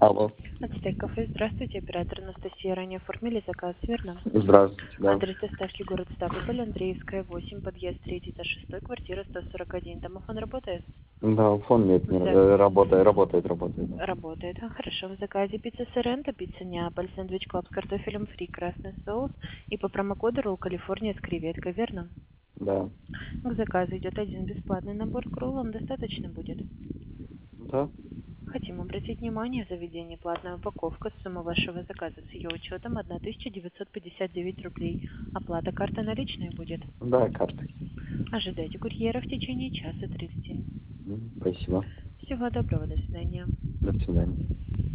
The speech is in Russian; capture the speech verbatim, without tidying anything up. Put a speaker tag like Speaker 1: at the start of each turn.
Speaker 1: Алло.
Speaker 2: Ацтек кафе. Здравствуйте, оператор Анастасия. Ранее оформили заказ, верно?
Speaker 1: Здравствуйте, да.
Speaker 2: Адрес доставки город Ставрополь, Андреевская, восемь, подъезд третий этаж шестой, квартира сто сорок один. Домофон работает?
Speaker 1: Да, фон нет, не,
Speaker 2: За-
Speaker 1: э, работает, работает, работает. Да.
Speaker 2: Работает. А, хорошо. В заказе пицца Соренто, пицца Неаполь, сэндвич клаб с картофелем фри, красный соус и по промокоду ролл Калифорния с креветкой, верно?
Speaker 1: Да.
Speaker 2: К заказу идет один бесплатный набор к роллам. Достаточно будет?
Speaker 1: Да?
Speaker 2: Хотим обратить внимание, заведение платная упаковка, сумма вашего заказа с ее учетом тысяча девятьсот пятьдесят девять рублей. Оплата карта наличной будет.
Speaker 1: Да, картой.
Speaker 2: Ожидайте курьера в течение часа тридцати.
Speaker 1: М, Спасибо.
Speaker 2: Всего доброго, до свидания.
Speaker 1: До свидания.